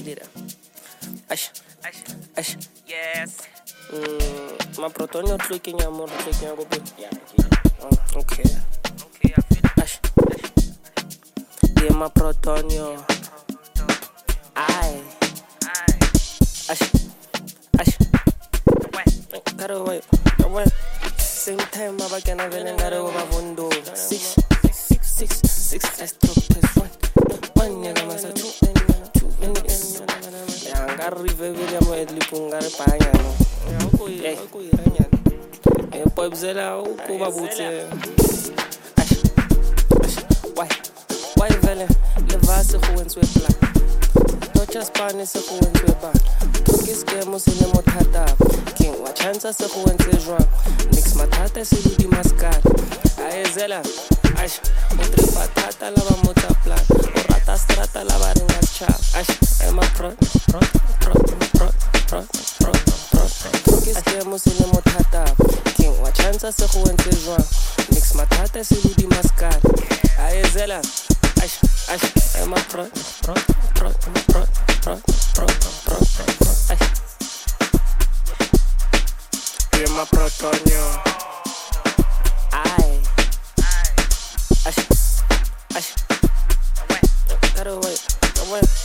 leader. Ash. Yes. Ma protonio clicking ya more clicking ya go big. Yeah. Okay. Okay, I feel it. Ash. Yeah, ma protonio. Aye. Ash. Karo wait. Same time ma bakena vele ngare go ba bondo. 6 let's drop this one nigga masa 2 ya ngari vele ya mo edli pungare panya no ya ko iranya e pobzela ukuba butse why vele le vase go wentswe plan no just pane se go wentswe ba ke skemo se le mothata king wa chance se go wentse jwang nix mathata se di mascar aezela ash motre patata la ba motsa plan o rata strata la ba ringa cha ash ema pro ke skemo se le mothata king wa chance se go wentse jwang nix mathata se di mascar aezela ash ema pro ema protonio ai ash. Gotta wait.